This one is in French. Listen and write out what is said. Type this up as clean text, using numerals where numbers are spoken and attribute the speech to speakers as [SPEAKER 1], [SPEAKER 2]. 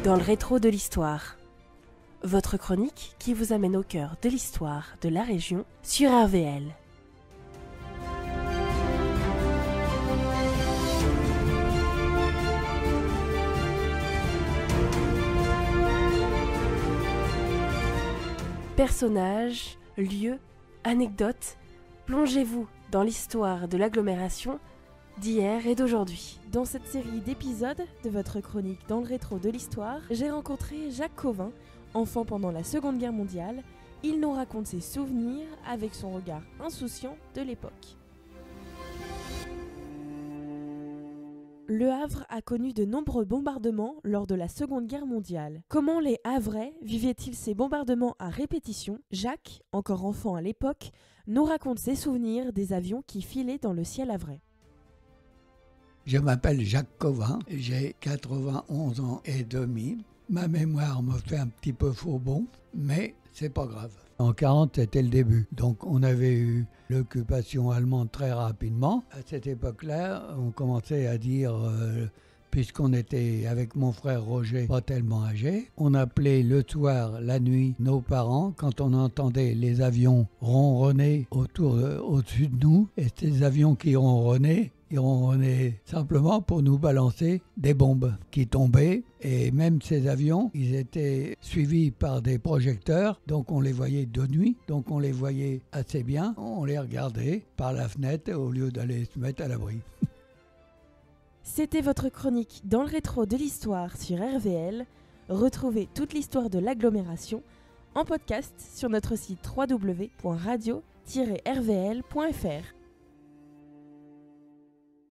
[SPEAKER 1] Dans le rétro de l'histoire. Votre chronique qui vous amène au cœur de l'histoire de la région sur RVL. Personnages, lieux, anecdotes, plongez-vous dans l'histoire de l'agglomération d'hier et d'aujourd'hui. Dans cette série d'épisodes de votre chronique Dans le rétro de l'histoire, j'ai rencontré Jacques Cauvin, enfant pendant la Seconde Guerre mondiale. Il nous raconte ses souvenirs avec son regard insouciant de l'époque. Le Havre a connu de nombreux bombardements lors de la Seconde Guerre mondiale. Comment les Havrais vivaient-ils ces bombardements à répétition ? Jacques, encore enfant à l'époque, nous raconte ses souvenirs des avions qui filaient dans le ciel havrais.
[SPEAKER 2] Je m'appelle Jacques Cauvin, j'ai 91 ans et demi. Ma mémoire me fait un petit peu faux bon, mais c'est pas grave. En 40, c'était le début. Donc on avait eu l'occupation allemande très rapidement. À cette époque-là, on commençait à dire, puisqu'on était avec mon frère Roger, pas tellement âgé, on appelait le soir, la nuit, nos parents, quand on entendait les avions ronronner au-dessus de nous, et ces avions qui ronronnaient, ils ronronnaient simplement pour nous balancer des bombes qui tombaient. Et même ces avions, ils étaient suivis par des projecteurs, donc on les voyait de nuit, donc on les voyait assez bien. On les regardait par la fenêtre au lieu d'aller se mettre à l'abri.
[SPEAKER 1] C'était votre chronique Dans le rétro de l'histoire sur RVL. Retrouvez toute l'histoire de l'agglomération en podcast sur notre site www.radio-rvl.fr.